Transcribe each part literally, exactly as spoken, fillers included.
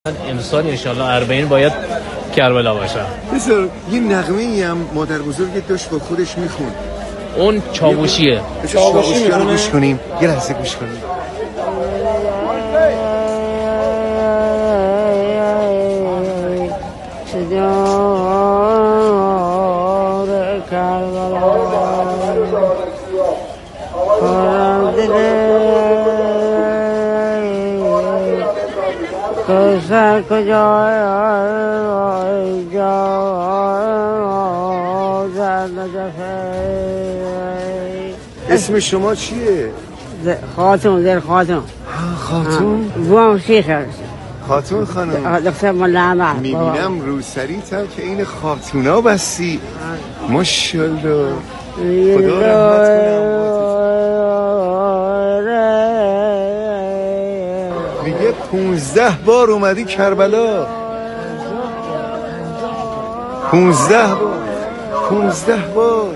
امسال انشالله اربعین باید کربلا باشه. بذار یه نغمه‌ای هم مادر بزرگت داشت با خودش میخوند. اون چاوشیه. چاوشی رو گوش کنیم. یه لحظه گوش کنیم. سر کجای اسم شما چیه؟ خاتون در خاتون خاتون؟ بوام شیخ هست خاتون خانم دکتر ملامه میبینم روسریت هم که این خاتونا بستی. ماشالله خدا رحمت کنم. میگه پونزده بار اومدی کربلا. پونزده بار پونزده بار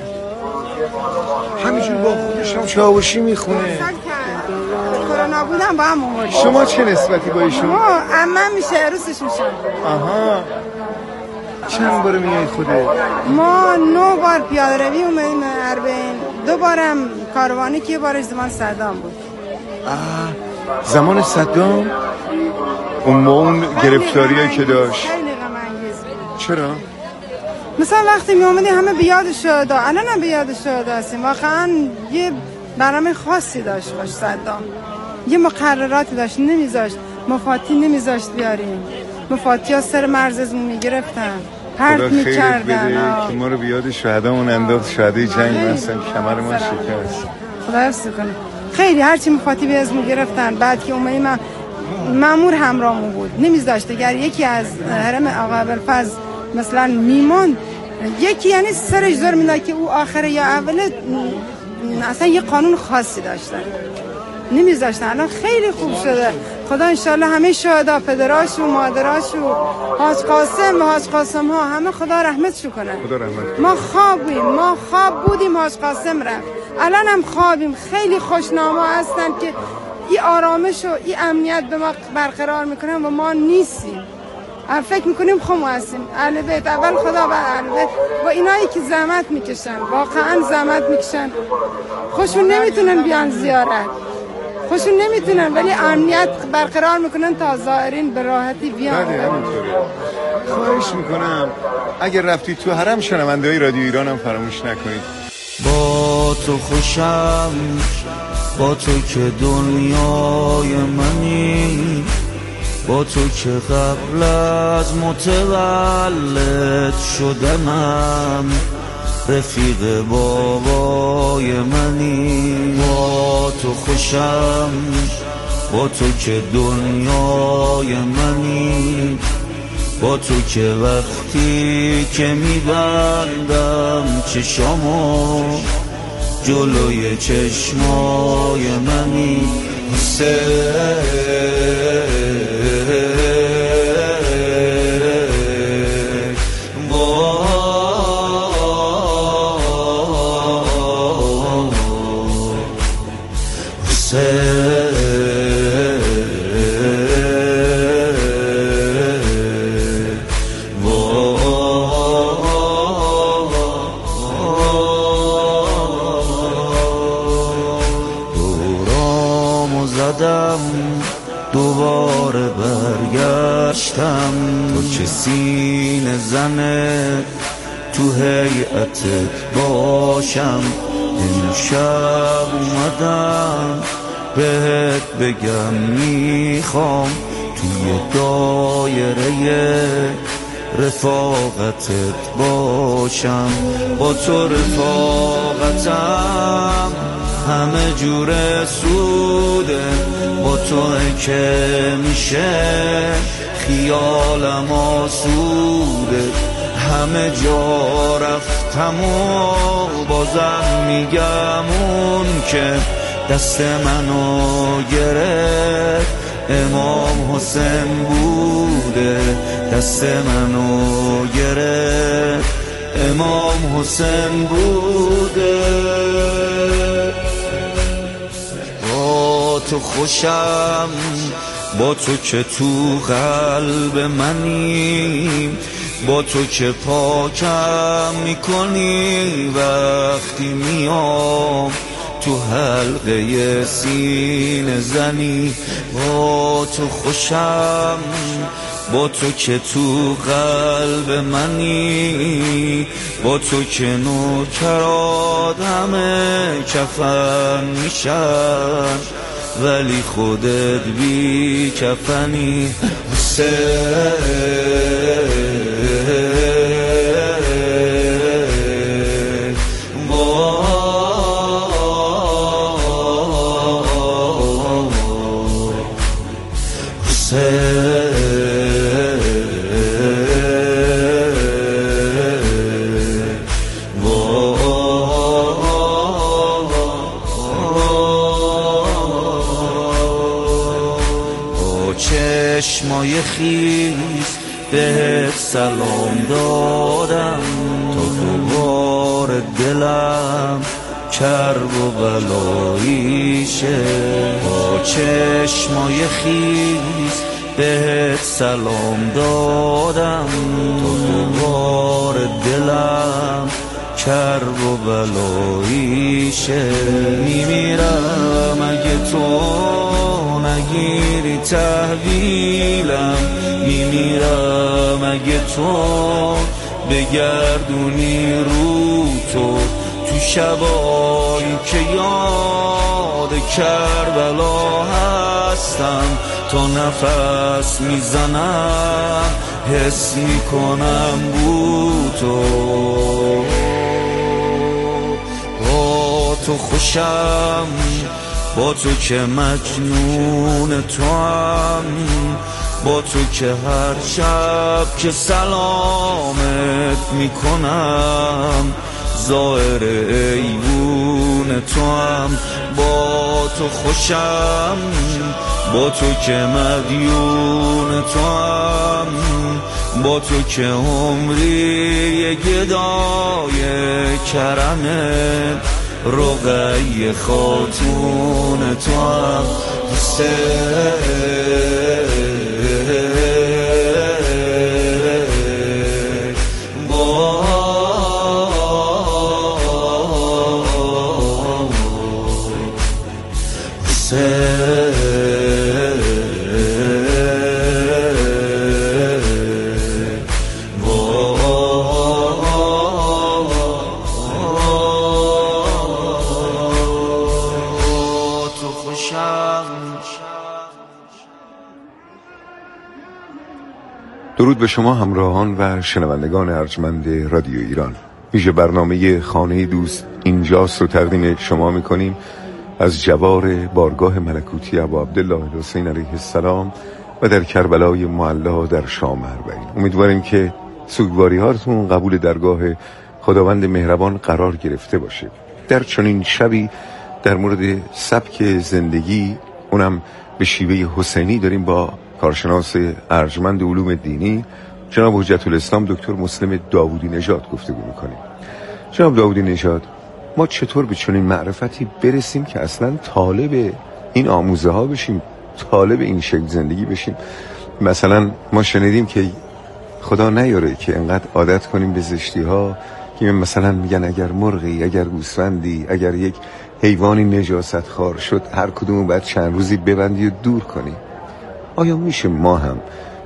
همینجور با خودش هم چاوشی میخونه. کرونا بودم با هم اومدیم. شما چه نسبتی با ایشون؟ ما عمم میشه عروسش میشم. آها چند بار میای خوده؟ ما نو بار پیاده روی اومدیم اربعین. دو بارم کاروانی که بارش زمان صدام بود. آه زمان صدام؟ اون ما اون گرفتاریه که داشت. خیلی غم انگیز بود. چرا؟ مثلا وقتی می اومدیم همه بیاد شهدا، الان هم بیاد شهدا هستیم. واقعا یه برنامه خاصی داشت باش صدام. یه مقرراتی داشت، نمیذاشت مفاتی نمیذاشت بیاریم. مفاتی ها سر مرز ازمون میگرفتن، پرت میکردن. که ما رو بیاد شهدامون انداخت. شهدای جنگ هستن، کمر ما شکست. خدا حفظ کنه. خیلی هرچی مفاتی به ازمون گرفتن. بعد که اومدیم مامور همراهمون بود، نمیذاشت اگر یکی از حرم آقا ابوالفضل مثلا میمون یکی یعنی سرش زور میداد که او آخره یا اوله. اصلا یه قانون خاصی داشتن، نمیذاشتن. الان خیلی خوب شده. خدا انشالله همه شهدا، پدراش و مادراش و حاج قاسم و حاج قاسم ها همه خدا رحمتشو کنه. خدا رحمت. ما خوابیم، ما خواب بودیم حاج قاسم رفت، الان هم خوابیم. خیلی خوشنامه هستن که این آرامش و این امنیت به ما برقرار میکنن و ما نیستیم. فکر میکنیم خم هستیم. اهل بیت اول خدا و اهل بیت و اینایی که زحمت میکشن، واقعا زحمت میکشن. خوشون نمیتونن بیان زیارت، خوشون نمیتونن، ولی امنیت برقرار میکنن تا زائرین به راحتی بیان. بله همینطوره. خواهش میکنم اگر رفتی تو حرم شنونده های رادیو ایران هم فراموش نکنید. با تو خوشم، با تو که دنیای منی، با تو که قبل از متولد شدنم رفیق بابای منی. با تو خوشم، با تو که دنیای منی، با تو که وقتی که میبندم چشامو جلوی چشمای منی. دوباره برگشتم تو که سینه زنه تو هیئتت باشم. امشب اومدم بهت بگم میخوام توی دایره رفاقتت باشم. با تو رفاقتم همه جور سوده، با تو که میشه خیالم آسوده. همه جا رفتم و بازم میگم اون که دست منو گرفت امام حسین بوده. دست منو گرفت امام حسین بوده. تو خوشم، با تو که تو قلب منی، با تو که پاکم میکنی وقتی میام تو حلقه سینه زنی. با تو خوشم، با تو که تو قلب منی، با تو که نوکرات همه کفن میشن ولی خودت بی کفنی. چشمای خیز بهت سلام دادم تا دوباره دلم کرب و بلاییشه. با چشمای خیز بهت سلام دادم تا دوباره دلم کرب و بلاییشه. میمیرم اگه تو نگیری تحویلم، میمیرم اگه تو بگردونی رو تو تو شبایی که یاد کربلا هستم. تا نفس میزنم حس میکنم بو تو. با تو خوشم، با تو که مجنون تو هم، با تو که هر شب که سلامت میکنم ظاهر ایوون تو هم. با تو خوشم، با تو که مدیون تو هم، با تو که عمری گدای کرمت رقیه خاتون تو هم. درود به شما همراهان و شنوندگان ارجمند رادیو ایران. ویژه برنامه خانه دوست اینجاست رو تقدیم شما میکنیم از جوار بارگاه ملکوتی ابا عبدالله الحسین علیه السلام و در کربلای معلا در شام اربعین. امیدواریم که سوگواری هاتون قبول درگاه خداوند مهربان قرار گرفته باشه. در چنین شبی در مورد سبک زندگی، اونم به شیوه حسینی، داریم با کارشناس ارجمند علوم دینی جناب حجت الاسلام دکتر مسلم داوودی نژاد گفتگو میکنیم. جناب داوودی نژاد، ما چطور به چنین معرفتی برسیم که اصلا طالب این آموزه ها بشیم، طالب این شکل زندگی بشیم؟ مثلا ما شنیدیم که خدا نیاره که انقدر عادت کنیم به زشتی ها که مثلا میگن اگر مرغی، اگر گوسفندی، اگر یک حیوانی نجاست خوار شد هر کدوم بعد چند روزی ببندی و دور کنی. آیا میشه ما هم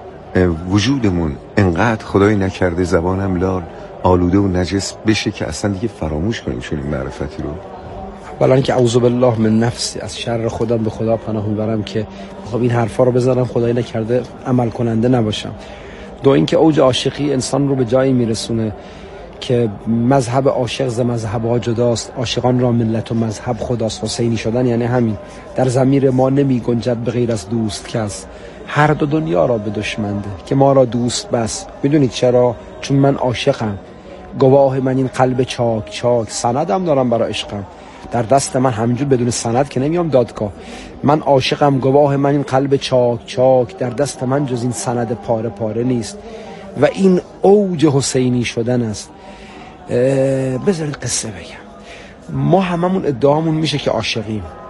وجودمون انقدر خدای نکرده زبانم لال آلوده و نجس بشه که اصلا دیگه فراموش کنیم چون این معرفتی رو؟ اولا که اعوذ بالله من نفسی، از شر خودم به خدا پناه میبرم که خب این حرفا رو بزنم خدای نکرده عمل کننده نباشم. دو اینکه اوج عاشقی انسان رو به جایی میرسونه که مذهب عاشق ز مذهب ها جداست، عاشقان را ملت و مذهب خداست. حسینی شدن یعنی همین. در ضمیر ما نمی گنجد به غیر از دوست کس، هر دو دنیا را به دشمنده که ما را دوست بس. میدونید چرا؟ چون من عاشقم، گواه من این قلب چاک چاک، سندم دارم برای عشقم. در دست من همینجور بدون سند که نمیام دادگاه. من عاشقم، گواه من این قلب چاک چاک، در دست من جز این سند پاره پاره نیست. و این اوج حسینی شدن است. بذارید قصه بگم. ما هممون ادعامون میشه که عاشقیم،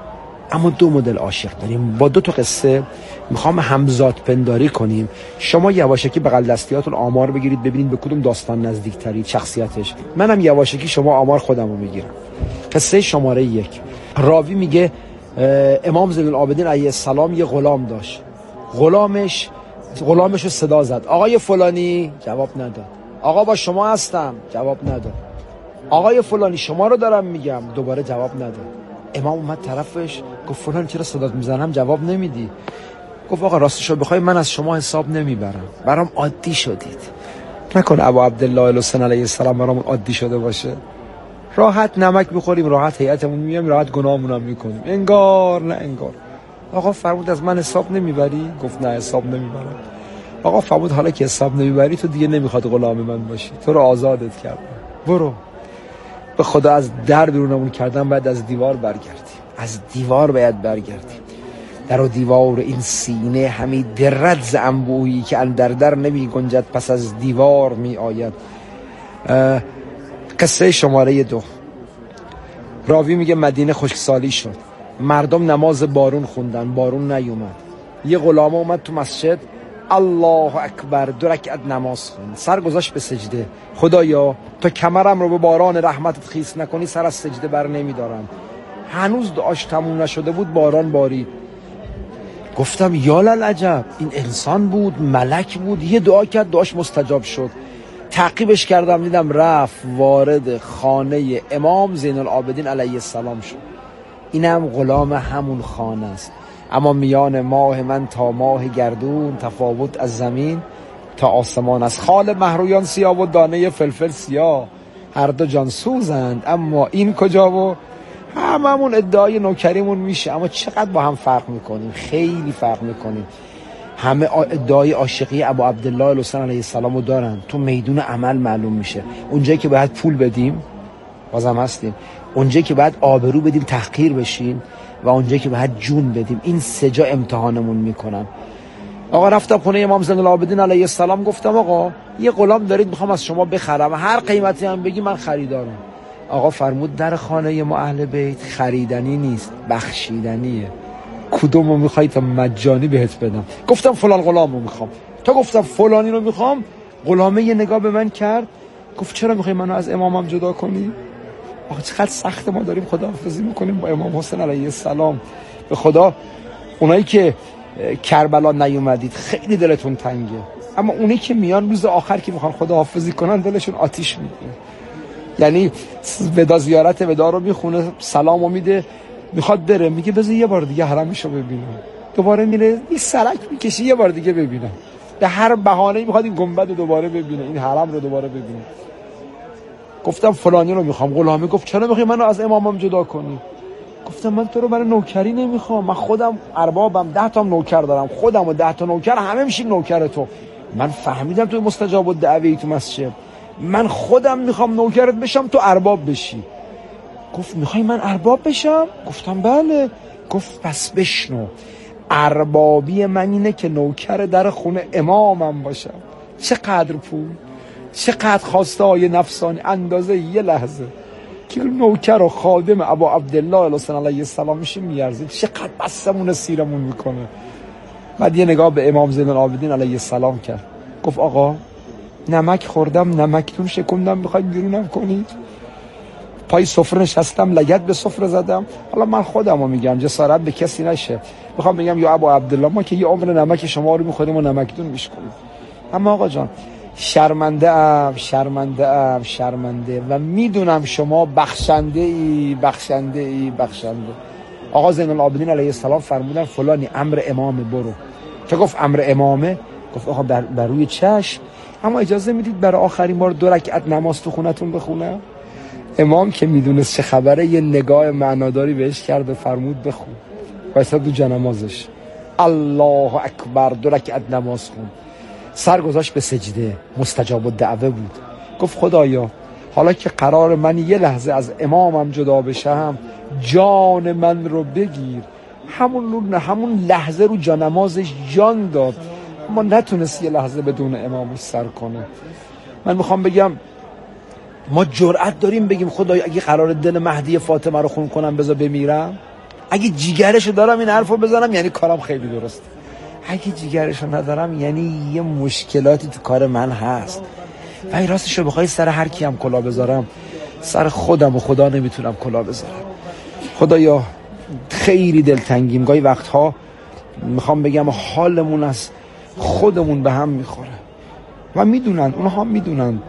اما دو مدل عاشق داریم. با دو تا قصه میخوام همزاد پنداری کنیم. شما یواشکی بغل دستیاتون آمار بگیرید ببینید به کدوم داستان نزدیکترید شخصیتش. منم یواشکی شما آمار خودمو میگیرم. قصه شماره یک. راوی میگه امام زین العابدین علیه السلام یه غلام داشت. غلامش غلامش رو صدا زد، آقای فلانی، جواب نداد. آقا با شما هستم، جواب نداد. آقای فلانی شما رو دارم میگم، دوباره جواب نداد. امام اومد طرفش گفت فلان چرا صدات میزنم جواب نمیدی؟ گفت آقا راستشو بخوای من از شما حساب نمیبرم، برام عادی شدید. نکنه ابو عبدالله الحسین علیه السلام برامون عادی شده باشه؟ راحت نمک میخوریم، راحت هیئتمون میام، راحت گناهمون هم میکنیم، انگار نه انگار. آقا فرمود از من حساب نمیبری؟ گفت نه حساب نمیبرم. آقا فرمود حالا که حساب نمیبری تو دیگه نمیخواد غلام من باشی، تو رو آزادت کردم، برو. به خدا از در بیرونمون کردن بعد از دیوار برگردیم، از دیوار باید برگردیم. در و دیوار این سینه همی درد ز انبویی که اندر در نمی گنجد پس از دیوار می آید. قصه شماره دو. راوی میگه مدینه خشکسالی شد، مردم نماز بارون خوندن، بارون نیومد. یه غلام اومد تو مسجد، الله اکبر، دو رکعت نماز خوند، سر گذاشت به سجده، خدایا تا کمرم رو به باران رحمتت خیس نکنی سر از سجده بر نمیدارم. هنوز دعاش تموم نشده بود باران بارید. گفتم یا للعجب، این انسان بود، ملک بود، یه دعا کرد دعاش مستجاب شد. تعقیبش کردم دیدم رفت وارد خانه امام زین العابدین علیه السلام شد. اینم غلام همون خانه است. اما میان ماه من تا ماه گردون تفاوت از زمین تا آسمان است. خال مهرویان سیاه و دانه فلفل سیاه، هر دو جان سوزند اما این کجا؟ و هممون ادعای نوکریمون میشه، اما چقدر با هم فرق میکنیم، خیلی فرق میکنیم. همه ادعای عاشقی ابو عبدالله الحسین علیه السلام رو دارن، تو میدون عمل معلوم میشه. اونجایی که باید پول بدیم بازم هستیم، اونجایی که باید آبرو بدیم تحقیر بشیم، و اونجایی که باید جون بدیم. این سه جا امتحانمون میکنن. آقا رفتم خونه امام زین العابدین علیه السلام، گفتم آقا یه غلام دارید میخوام از شما بخرم، هر قیمتی هم بگی من خریدارم. آقا فرمود در خانه ما اهل بیت خریدنی نیست، بخشیدنیه. کدومو میخوای تا مجانی بهت بدم؟ گفتم فلان غلامو میخوام. تا گفتم فلانی رو میخوام، غلامه یه نگاه به من کرد، گفت چرا میخوای منو از امامم جدا کنی؟ آقا چقدر سخت ما داریم خداحافظی میکنیم با امام حسین علیه السلام. به خدا اونایی که کربلا نیومدید خیلی دلتون تنگه، اما اونایی که میان روز آخر که میخوان خداحافظی کنن دلشون آتیش میگیره. یعنی ودا زیارت ودا رو میخونه، سلامو میده، میخواد بره، میگه بذار یه بار دیگه حرمشو ببینم. دوباره میره این سرک میکشه یه بار دیگه ببینم، به هر بهانه‌ای میخواد این گنبد رو دوباره ببینه، این حرم رو دوباره ببینه. گفتم فلانی رو میخوام. غلامی گفت چرا میخوای منو از امامم جدا کنی؟ گفتم من تو رو برای نوکری نمیخوام، من خودم اربابم، ده تا نوکر دارم، خودم و ده تا نوکر همه میشیم نوکر تو. من فهمیدم تو مستجاب الدعوه تو مسجد، من خودم میخوام نوکرت بشم تو ارباب بشی. گفت میخوای من ارباب بشم؟ گفتم بله. گفت پس بشنو، اربابی من اینه که نوکر در خونه امامم باشم. چقدر پول، چقدر خواسته های نفسانی، اندازه یه لحظه که نوکر و خادم ابو عبدالله الحسین علیه السلام میشه میارزه. چقدر بسمون سیرمون میکنه. بعد یه نگاه به امام زین العابدین علیه السلام کرد، گفت آقا نمک خوردم، نمکتون شکوندم، میخواید بیرونم کنید؟ پای سفره نشستم، لگد به سفره زدم. حالا من خودمو میگم، جسارت به کسی نشه، میخوام بگم یا ابو عبدالله ما که یه عمر نمک شما رو میخوریم و نمکتون میشکنیم. اما آقا جان شرمنده ام، شرمنده ام، شرمنده و میدونم شما بخشنده ای، بخشنده ای، بخشنده. آقا زین العابدین علیه السلام فرمودن فلانی امر امامه برو. که گفت امر امامه، گفت آقا بر, بر روی چشم، اما اجازه میدید برای آخرین بار دو رکعت نماز تو خونتون بخونم؟ امام که میدونست چه خبره یه نگاه معناداری بهش کرد و فرمود بخون. وایساد دو جنمازش، الله اکبر، دو رکعت نماز خون، سر گذاشت به سجده، مستجاب الدعوه بود. گفت خدایا حالا که قرار من یه لحظه از امامم جدا بشم، جان من رو بگیر. همون همون لحظه رو جانمازش جان داد، اما نتونست یه لحظه بدون امامش سر کنه. من میخوام بگم ما جرأت داریم بگیم خدایا اگه قرار دل مهدی فاطمه رو خون کنم بذار بمیرم؟ اگه جیگرشو دارم این حرفو بزنم یعنی کارم خیلی درست، اگه جیگرشو ندارم یعنی یه مشکلاتی تو کار من هست. و این راستشو بخوای سر هر کی هم کلا بذارم، سر خودم و خدا نمیتونم کلا بذارم. خدایا خیلی دلتنگیم، گاهی وقتها میخوام بگم حالمون از خودمون به هم میخوره و میدونن، اونها میدونن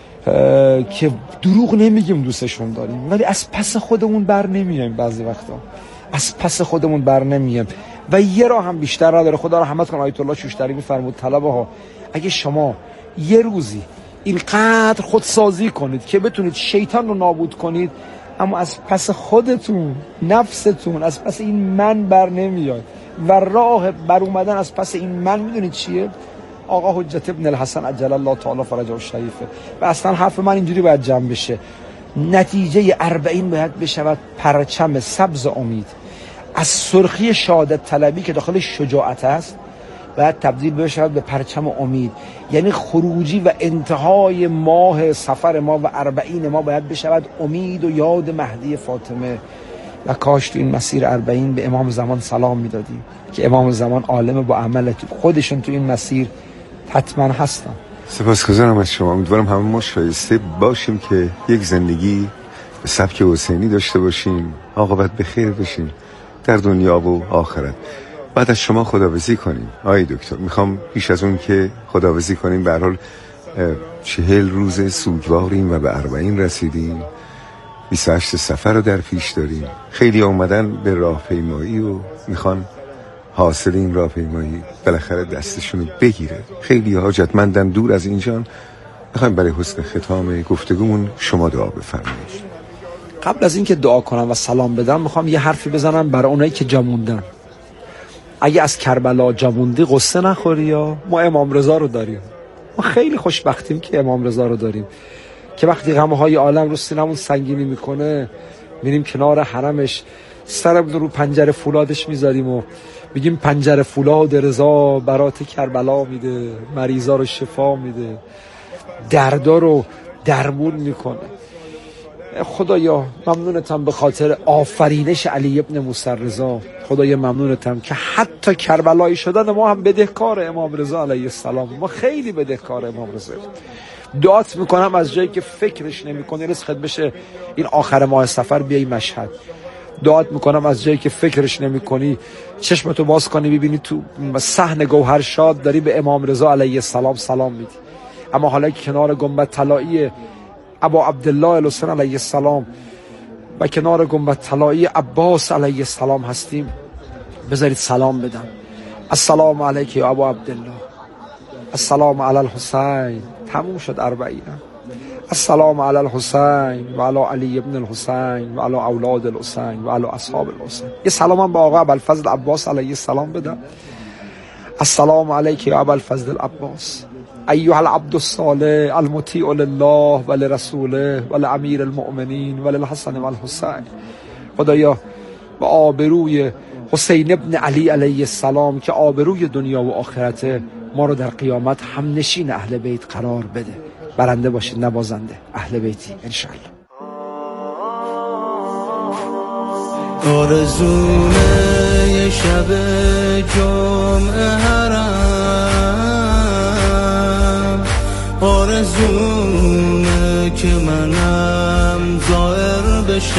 که دروغ نمیگیم دوستشون داریم، ولی از پس خودمون بر نمیایم. بعضی وقتا از پس خودمون بر نمیایم و یه راه هم بیشتر نداره. خدا رحمت کنه آیت الله شوشتری میفرمود طلبه ها اگه شما یه روزی اینقدر خودسازی کنید که بتونید شیطان رو نابود کنید، اما از پس خودتون، نفستون، از پس این من بر نمیاد و راه بر اومدن از پس این من میدونید چیه؟ آقا حجت ابن الحسن عجل الله تعالی فرجه الشریفه. و اصلا حرف من اینجوری باید جمع بشه، نتیجه اربعین باید بشود پرچم سبز امید از سرخی شهادت طلبی که داخل شجاعت است باید تبدیل بشود به پرچم امید، یعنی خروجی و انتهای ماه سفر ما و اربعین ما باید بشود امید و یاد مهدی فاطمه. و کاش تو این مسیر اربعین به امام زمان سلام میدادیم که امام زمان عالم با عمل خودشون تو این مسیر حتما هستن. سپاسگزارم از شما. امیدوارم همه ما شایسته باشیم که یک زندگی به سبک حسینی داشته باشیم، عاقبت به خیر بشیم در دنیا و آخرت. بعد از شما خداحافظی کنیم آقای دکتر. میخوام پیش از اون که خداحافظی کنیم، به هر حال چهل روز سوگواریم و به اربعین رسیدیم، بیست و هشت سفر رو در پیش داریم. خیلی اومدن به راهپیمایی و میخوان حاصل این راهپیمایی بالاخره دستشون رو بگیره. خیلی حاجتمندن دور از اینجان. میخوایم برای حسن ختام گفتگومون شما دعا بفرمایید. قبل از اینکه دعا کنم و سلام بدم میخوام یه حرفی بزنم برای اونایی که جا موندن. اگه از کربلا جا موندی قصه نخوری، یا ما امام رضا رو داریم. ما خیلی خوشبختیم که امام رضا رو داریم که وقتی غمهای عالم رو سینمون سنگینی میکنه میریم کنار حرمش، سرمون رو پنجره فولادش میذاریم و بگیم پنجره فولاد رضا برات کربلا میده، مریضا رو شفا میده، دردا رو درمون میکنه. خدایا ممنونتم به خاطر آفرینش علی ابن موسی رضا. خدایا ممنونتم که حتی کربلایی شدن ما هم بدهکار امام رضا علیه السلام. ما خیلی بدهکار امام رضا. دعات میکنم از جایی که فکرش نمیکنی رزقت بشه این آخر ماه سفر بیای مشهد. دعات میکنم از جایی که فکرش نمیکنی چشمتو باز کنی ببینی تو صحن گوهرشاد داری به امام رضا علیه السلام سلام میدی. اما حالا که کنار گنبد طلایی ابا عبدالله الحسین علیه السلام و کنار گنبد طلایی عباس علیه السلام هستیم، بذارید سلام بدم. السلام علیک یا ابا عبدالله، السلام علی الحسین. تموم شد اربعین. السلام علی الحسین و علی علی ابن الحسین و علی اولاد الحسین و علی اصحاب الحسین. یه سلام هم با آقا ابوالفضل عباس علیه السلام بدم. السلام علیک یا ابوالفضل العباس ایها العبد الصالح المطیع لله و لرسوله و لامیر المؤمنین و للحسن و الحسین. خدایا با آبروی حسین ابن علی علیه السلام که آبروی دنیا و آخرته، ما رو در قیامت هم نشین اهل بیت قرار بده. برنده باشید نبازنده اهل بیتی انشاءالله. آرزومه یه شب جمعه حرم، آرزومه که منم زائر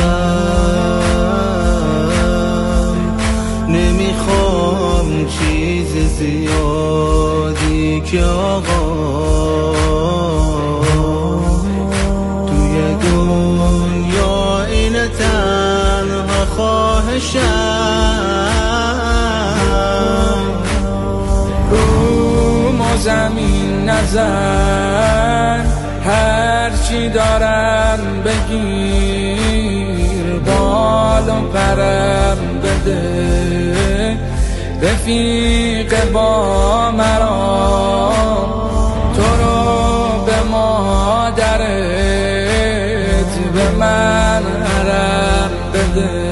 بشم، نمیخوام چیز زیادی که آقا توی دنیا این تنها خواهشم. رو ما زمین نزن، هرچی دارم بگیر، بال و پرم بده، رفیق با مرام، تو رو به مادرت به من حرم بده.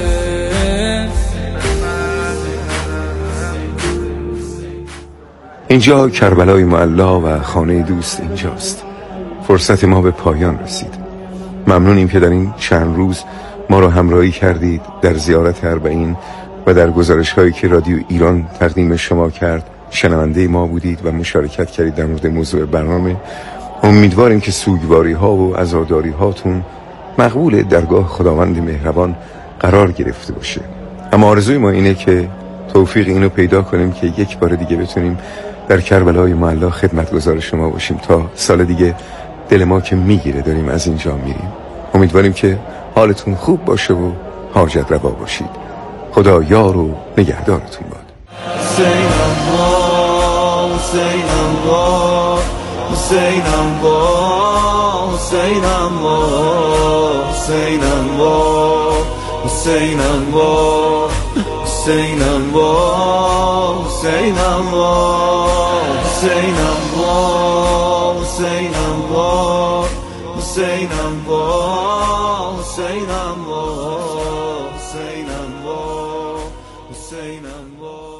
اینجا کربلای معلا و خانه دوست اینجاست. فرصت ما به پایان رسید. ممنونیم که در این چند روز ما را همراهی کردید در زیارت اربعین و در گزارش هایی که رادیو ایران تقدیم شما کرد شنونده ما بودید و مشارکت کردید در مورد موضوع برنامه. امیدواریم که سوگواری ها و عزاداری هاتون مقبول درگاه خداوند مهربان قرار گرفته باشه. اما آرزوی ما اینه که توفیق اینو پیدا کنیم که یک بار دیگه بتونیم در کربلای معلا خدمتگزار شما باشیم. تا سال دیگه دل ما که میگیره داریم از اینجا میریم. امیدواریم که حالتون خوب باشه و حاجت روا باشید. خدا یار و نگهدارتون باد. حسین الله حسین الله حسین الله حسین الله حسین الله حسین الله حسین الله حسین الله حسین الله حسین الله حسین الله حسین الله حسین الله حسین الله.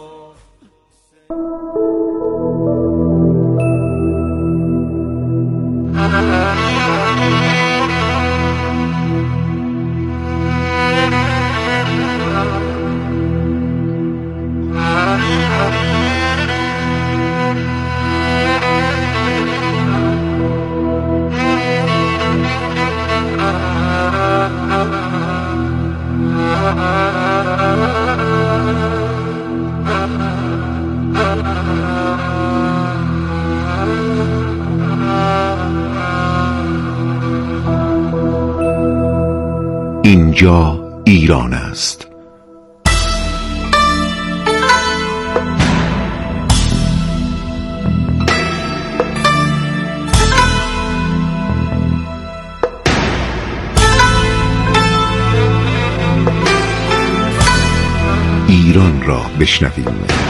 اینجا ایران است. ایران را بشنویم.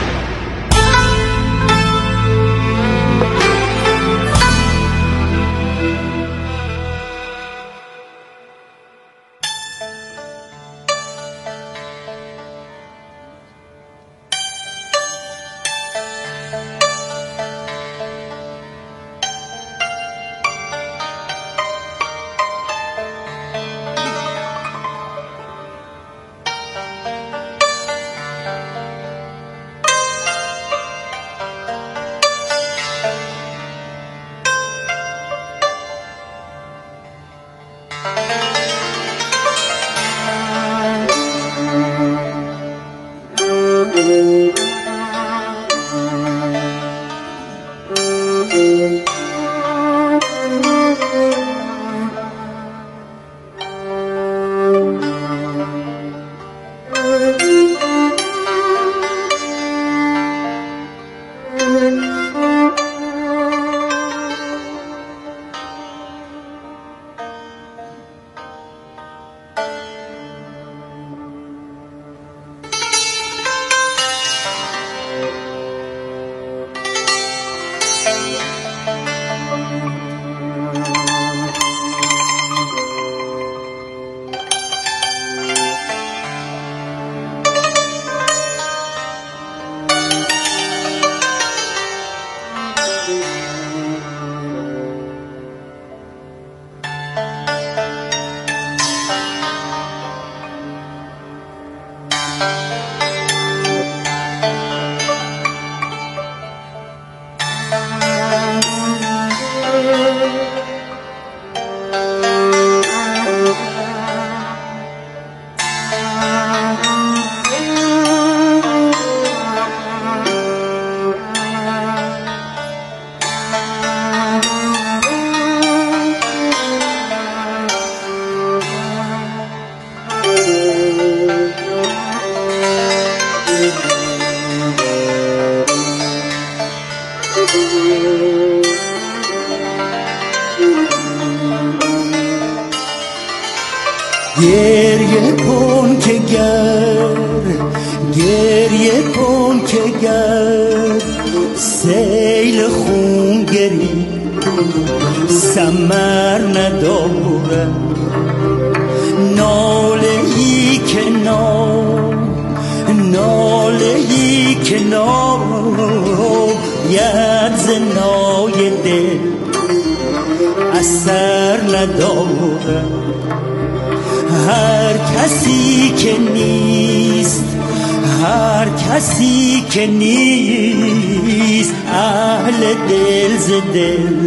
گریه کن که گر گریه کن که گر سیل خون گری ثمر نداره، ناله ای که نال ناله ای که نال ید زنای دل اثر نداره. هر کسی که نیست هر کسی که نیست اهل دل ز دل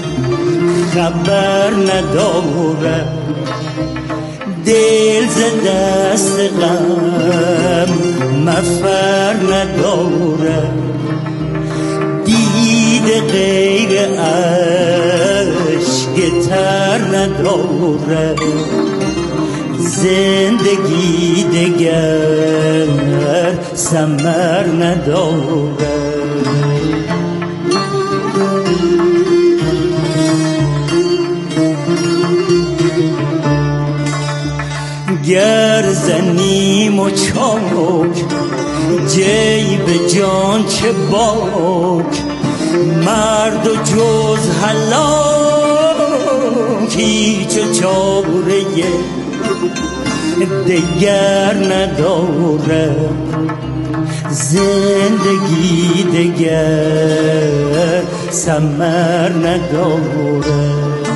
خبر نداره، دل ز دست غم مفر نداره، دید غیر عشق تر نداره، زندگی دگر ثمر نداره. گر زنیم و چاک جیب جان چه باک، مرد و جز هلاک هیچ و چاره دگر نداره، زندگی دگر ثمر نداره.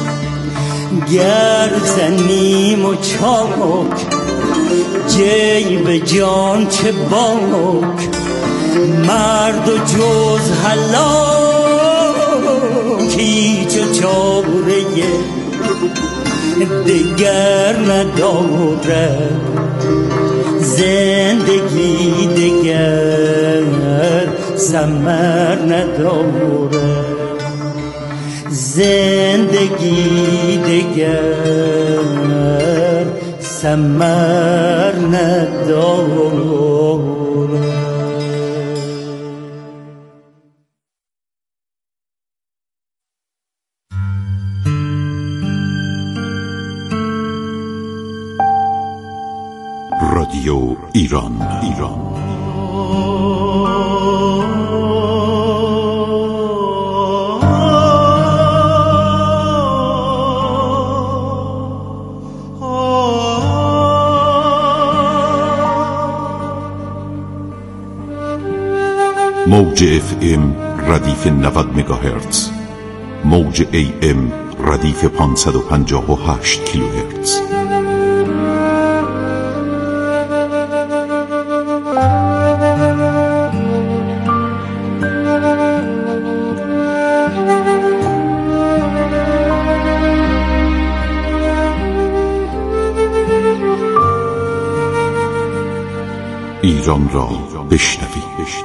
گر زنیم و چاک جیب جان چه باک، مرد و جز هلاک هیچ و چاره دگر نداره، زندگی دگر ثمر نداره، زندگی دگر ثمر نداره. رادیو ایران ایران موج اف ام ردیف نود مگاهرتز، موج ای ام ردیف پانصد و پنجاه و هشت کیلوهرتز. ایران را بشنوی.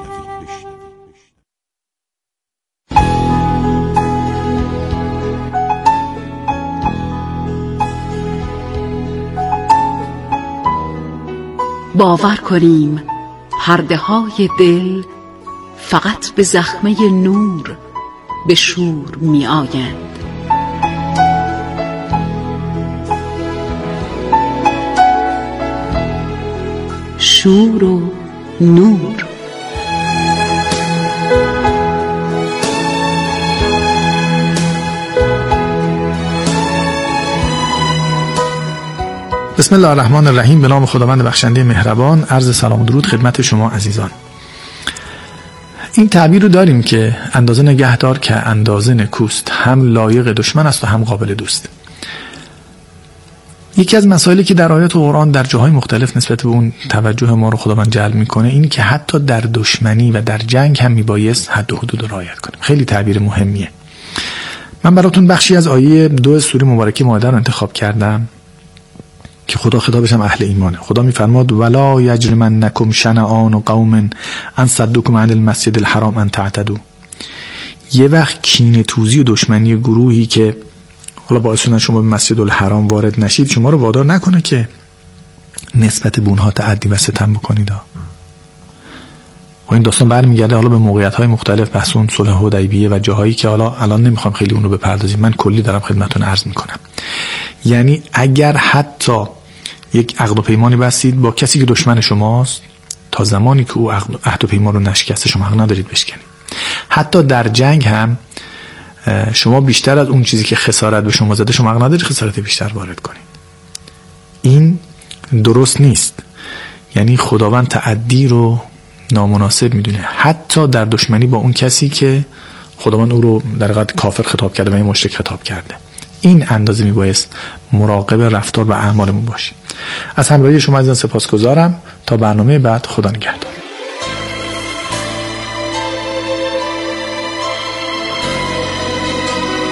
باور کنیم پرده های دل فقط به زخمه نور به شور می آیند. شور و نور. بسم الله الرحمن الرحیم. به نام خداوند بخشنده مهربان. عرض سلام و درود خدمت شما عزیزان. این تعبیر رو داریم که اندازه نگهدار که اندازه نکوست، هم لایق دشمن است و هم قابل دوست. یکی از مسائلی که در آیات قرآن در جاهای مختلف نسبت به اون توجه ما رو خداوند جلب میکنه اینی که حتی در دشمنی و در جنگ هم میبایست حد و حدود رو رعایت کنیم. خیلی تعبیر مهمیه. من براتون بخشی از آیه دو سوره مبارکه مائده رو انتخاب کردم که خدا خطابش هم اهل ایمانه. خدا میفرماد ولا یجرمنکم شنآن قوم ان صدوکم عن المسجد الحرام ان تعتدوا. یه وقت کینه توزی و دشمنی گروهی که حالا باعث شدن شما به مسجد الحرام وارد نشید شما رو وادار نکنه که نسبت به اونها تعدی و ستم بکنید. و این داستان برمیگرده حالا به موقعیت‌های مختلف، بحث اون صلح حدیبیه و جاهایی که حالا الان نمیخوام خیلی اون رو بپردازیم، من کلی دارم خدمتتون عرض میکنم. یعنی اگر حتی یک عقد و پیمانی بستید با کسی که دشمن شماست، تا زمانی که او عهد و پیمان رو نشکسته شما حق ندارید بشکنید. حتی در جنگ هم شما بیشتر از اون چیزی که خسارت به شما زده شما حق ندارید خسارت بیشتر وارد کنید. این درست نیست. یعنی خداوند تعدی رو نامناسب میدونه، حتی در دشمنی با اون کسی که خداوند او رو در حقیقت کافر خطاب کرده و این مشرک خطاب کرده. این اندازه میبایست مراقب رفتار و اعمالمون باشیم. از همراهی شما عزیزان سپاسگزارم. تا برنامه بعد، خدا نگهدار.